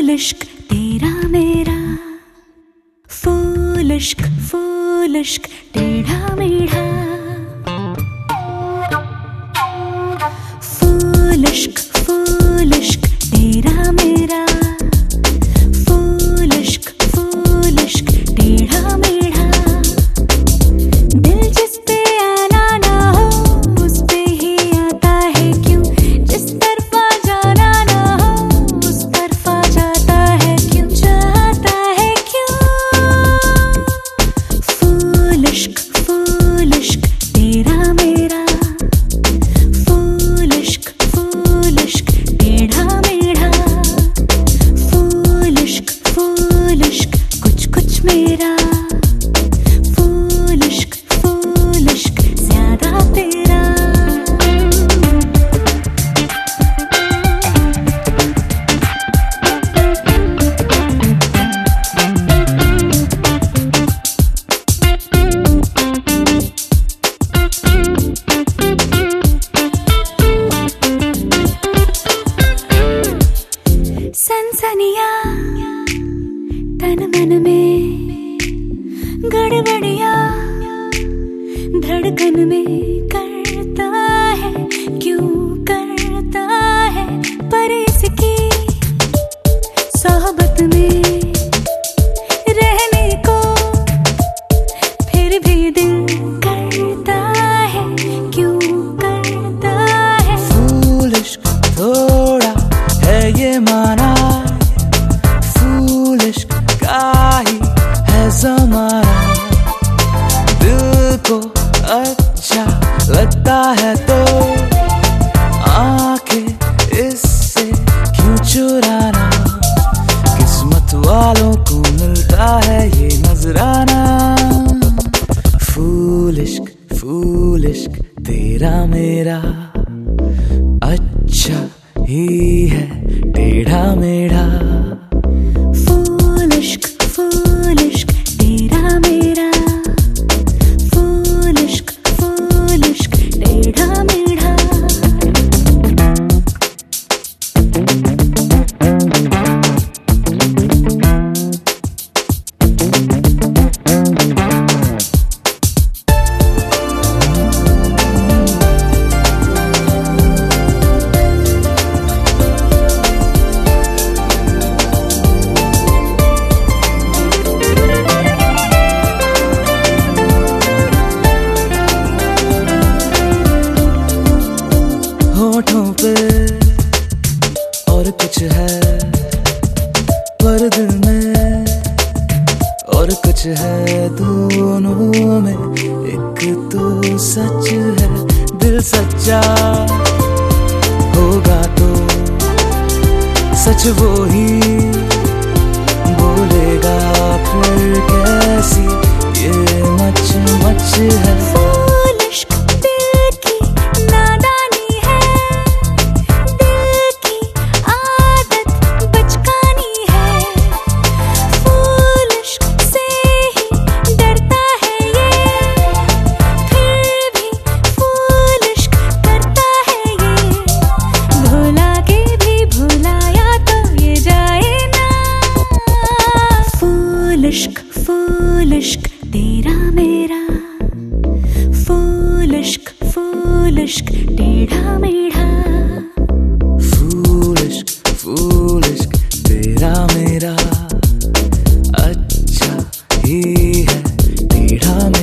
फूल इश्क तेरा मेरा, फूल इश्क टेढ़ा मेढ़ा, फूल इश्क तेरा मेरा, फूल इश्क टेढ़ा मेढ़ा। दिल जिस पे आना ना हो उस पे ही आता है क्यों, जिस तरफा जाना ना हो उस तरफा जाता है क्यों, जाता है क्यों। फूल इश्क तेरा मेरा, फूल इश्क टेढ़ा मेढ़ा, फूल इश्क कुछ कुछ मेरा, फूल इश्क ज्यादा तेरा। सनसनिया तन मन में, गड़बड़िया धड़कन में करता है, क्यों करता है, पर इसकी सोहबत में रहने को फिर भी दिल करता है, क्यों करता है। फूल इश्क थोड़ा है ये माना, फूल इश्क का ही है ज़माना। दिल को अच्छा लगता है तो आंखें इससे क्यों चुराना, किस्मत वालों को मिलता है ये नजराना। फूल इश्क तेरा मेरा, अच्छा ही है टेढ़ा मेढ़ा। फूल इश्क तेरा मेरा, फूल इश्क टेढ़ा मेढ़ा। होठों पे और कुछ है, पर दिल में और कुछ है, दोनों में एक तो सच है। दिल सच्चा होगा तो सच वो ही बोलेगा, फिर कैसी ये मच है। फूल इश्क दिल की नादानी है, दिल की आदत बचकानी है, फूल इश्क से ही डरता है ये, फिर भी फूल इश्क करता है ये, भुला के भी भुलाया तो ये जाए ना। फूल इश्क तेरा मेरा, फूल इश्क टेढ़ा मेढ़ा। फूल इश्क तेरा मेरा, अच्छा ही है टेढ़ा मेढ़ा।